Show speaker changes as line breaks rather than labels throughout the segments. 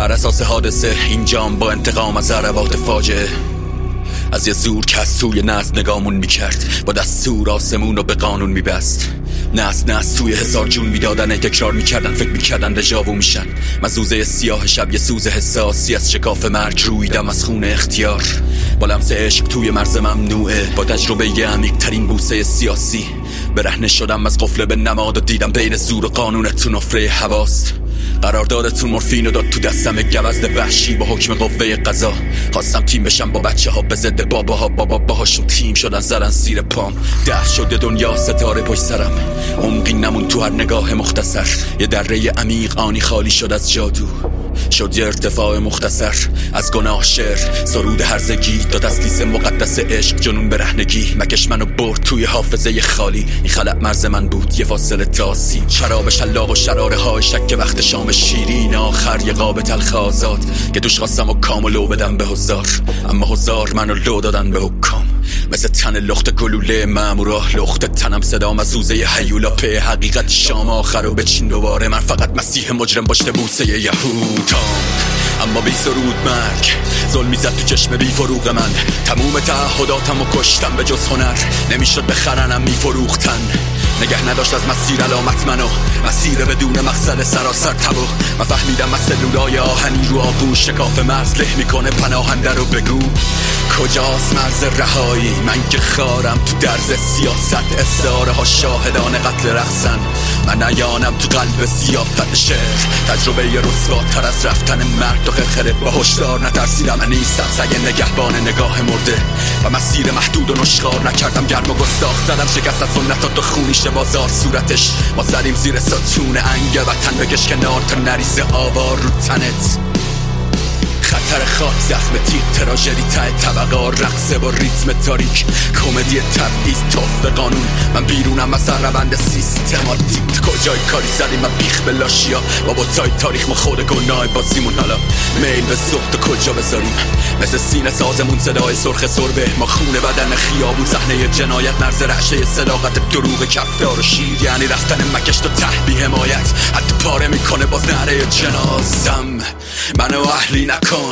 بر اساس حادثه این جام با انتقام از ضربات فاجعه از یه زور که از توی نزد نگامون میکرد، با دستور آسمون رو به قانون میبست. نست توی هزار جون میدادن، تکرار میکردن، فکر میکردن دژاوو میشن. مزوزه سیاه شب یه سوز حساسی از شکاف مرگ رویدم از خون اختیار. با لمس عشق توی مرز ممنوعه، با تجربه یه عمیق ترین بوسه سیاسی برهنه شدم از قفل به نماد و دیدم بین زور و قانونتون نفره هواست. قراردادتون مورفین رو داد تو دستم گوزد وحشی با حکم قوه قضا. خواستم تیم بشم با بچه ها به ضد باباها، باباهاشون تیم شدن زدن زیر پام. دفع شده دنیا ستاره پشت سرم، عمقی نمون تو هر نگاه مختصر. یه دره عمیق آنی خالی شد از جادو، شد یه ارتفاع مختصر از گناه. شعر سرود هرزگی داد از لیس مقدس عشق جنون برهنگی. مکش منو برد توی حافظه خالی، این خلق مرز من بود یه فاصله تاسی. شراب شلاق و شراره های شک وقت شام شیرین، آخر یه قاب تلخ آزاد که دوش خواستم و کام و لو بدم به هزار. اما هزار منو لو دادن به حکام، مثل تن لخت گلوله مامورا. لخت تنم صدام از سوزه هیولا په حقیقت شام آخر رو بچین دوباره. من فقط مسیح مجرم باشته بوسه یهودام، اما بی سرود مرگ ظلم میزد تو چشم بی فروغ من. تموم تعهداتم و کشتم، به جز هنر نمیشد بخرنم میفروختن. نگه نداشت از مسیر علامت منو، مسیر بدون مقصد سراسر تبو. من فهمیدم از سلولای آهنی رو آغوش شکاف مرز له میکنه پناهنده رو. بگو کجاست مرز رهایی؟ من که خارم تو درز سیاست، استعاره ها شاهدان قتل رقصن. من نیانم تو قلب سیافت شعر، تجربه ی رسواتر از رفتن مرگ تو خرخره. با هشدار نترسیدم، من نیستم سگ نگهبان نگاه مرده و مسیر محدود و نشخار نکردم. گرم و گستاخ زدم شکست از سنتات و خونیش بازار صورتش. ما زدیم زیر ستون انگ وطن، بکش کنار تا نریزه آوار رو تنت. خطر خاک، زخم تیغ، تراژدی ته طبقه، رقصه با ریتم تاریک، کمدی تبعیض، توف قانون. من بیرونم از روند سیستماتیک. کجای کاری زدیم من بیخ به لاشیا، با بوتای تاریخ ما خود گناه بازیمون. حالا میل به سخت کجا بذاریم؟ مثل سینه سازمون صدای سرخ سربه. ما خونه بدن خیابون، صحنه جنایت، مرز رعشه صداقت، دروغ کفدار و شیر. یعنی رفتن مکش تا ته بی حمایت، حتی پاره میکنه باز نهره جنازم. منو اهلی نکن.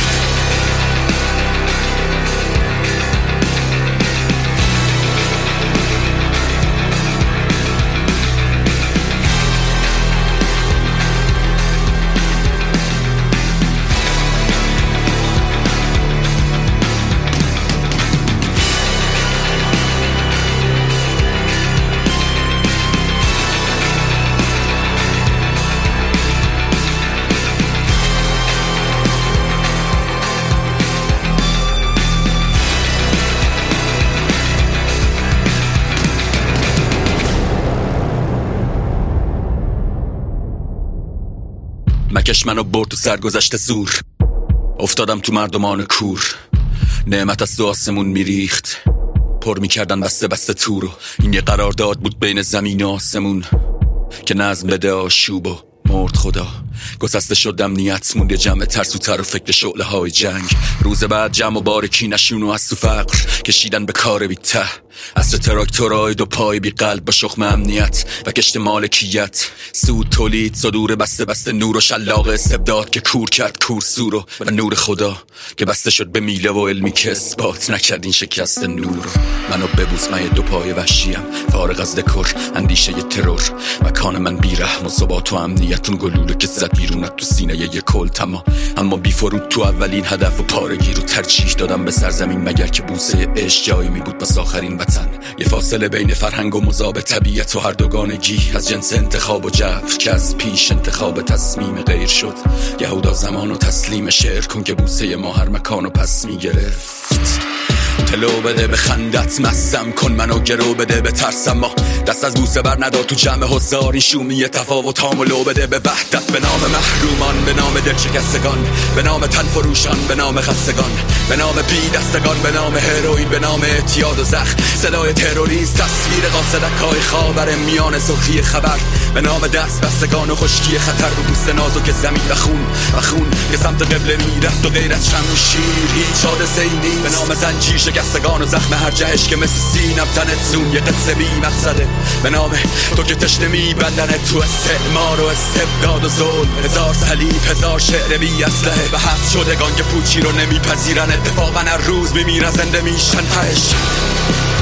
مکش منو برد تو سرگذشت زور، افتادم تو مردمان کور. نعمت از دو آسمون میریخت، پر میکردن بسته بسته تو رو. این یه قرارداد بود بین زمین و آسمون که نظم بده آشوب و مرد خدا. گسسته شد امنیت، موند جمع ترسوتر و فکر شعله های جنگ. روز بعد جمع و بارکی نشونو از تو فقر کشیدن به کار بی ته. عصر تراکتورای دو پای بی قلب با شخم امنیت و کشت مالکیت. سود تولید صدور بسته بسته، نور و شلاق استبداد که کور کرد کور سورو. و نور خدا که بسته شد به میله و علمی که اثبات نکرد این شکست نور. منو ببوس، من دو پای وحشیم، فارغ از دکور اندیشه ی ترور. مکان من بی رحم و ثبات و امنیتون گلوله که زد بیرونت تو سینه ی کل تما. اما بی فرود تو اولین هدف و پارگی رو ترجیح دادم به سرزمین، مگر که بوسه عشق جایی می بود بس آخرین وطن. یه فاصله بین فرهنگ و مذاب طبیعت و هر دوگانگی از جنس انتخاب و جبر که از پیش انتخاب تصمیم غیر شد. یهودا زمان و تسلیم شعر کن که بوسه ما هر مکان و پس می گرفت. تلو بده به خندت، مستم کن منو گرو بده به ترسم. ما دست از بوسه بر ندار تو جمع هزار، این شومی تفاوت هامو بده به وحدت. به نام محرومان، به نام دل شکستگان، به نام تن فروشان، به نام خستگان، به نام بی دستگان، به نام هروئین، به نام اعتیاد و زخم. صدای تروریست، تصویر قاصدک های خاور میان سرخی خبر. به نام دست بستگان و خشکی خطر رو بوست نازک زمین و خون که سمت قبله میرفت و غیر از شمع و شیر هیچ حادثه ای نیست. به نام زنجیر شکستگان و زخم هر جهش که مثل سینم تنت زون یه قصه بی مقصده. به نام تو که تشنه میبندنت تو استعمار و استبداد و ظلم. هزار صلیب هزار شعر بی اسلحه و حبس شدگان که پوچی رو نمیپذیرن. اتفاقا هر روز میمیرن زنده میشن تهش.